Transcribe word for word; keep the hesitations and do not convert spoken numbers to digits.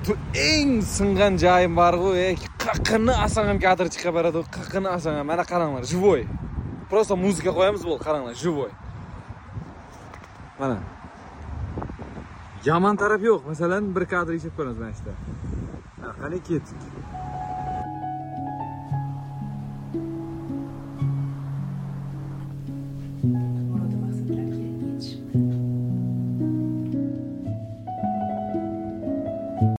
eng singan joyim bor-ku, qaqini asam ham kadr chiqib beradi, qaqini asam ham. Mana qaranglar, живой. Просто muzika qo'yamiz bo'ldi, qaranglar, живой. Mana. Yomon taraf yo'q. Masalan, bir kadr ishib ko'ramiz mana ishda. Ha, qani ketdik.